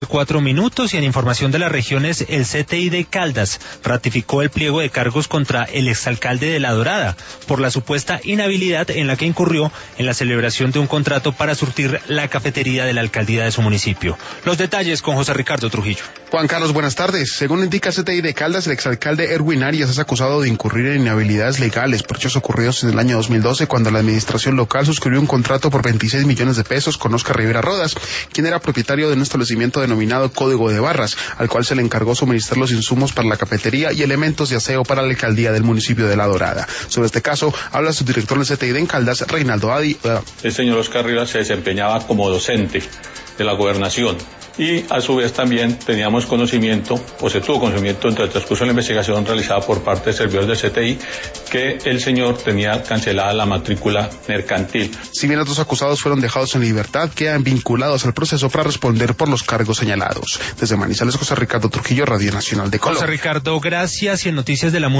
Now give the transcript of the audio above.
4 minutos y en información de las regiones, el CTI de Caldas ratificó el pliego de cargos contra el exalcalde de La Dorada por la supuesta inhabilidad en la que incurrió en la celebración de un contrato para surtir la cafetería de la alcaldía de su municipio. Los detalles con José Ricardo Trujillo. Juan Carlos, buenas tardes. Según indica CTI de Caldas, el exalcalde Erwin Arias es acusado de incurrir en inhabilidades legales por hechos ocurridos en el año 2012 cuando la administración local suscribió un contrato por 26 millones de pesos con Oscar Rivera Rodas, quien era propietario de un establecimiento denominado Código de Barras, al cual se le encargó suministrar los insumos para la cafetería y elementos de aseo para la alcaldía del municipio de La Dorada. Sobre este caso, habla su director del CTI de Caldas, Reinaldo Adi. El señor Oscar Rivera se desempeñaba como docente de la gobernación y a su vez también teníamos conocimiento, o se tuvo conocimiento entre el transcurso de la investigación realizada por parte de servidores del CTI, que el señor tenía cancelada la matrícula mercantil. Si bien los dos acusados fueron dejados en libertad, quedan vinculados al proceso para responder por los cargos señalados. Desde Manizales, José Ricardo Trujillo, Radio Nacional de Colombia. José Ricardo, gracias. Y en noticias de la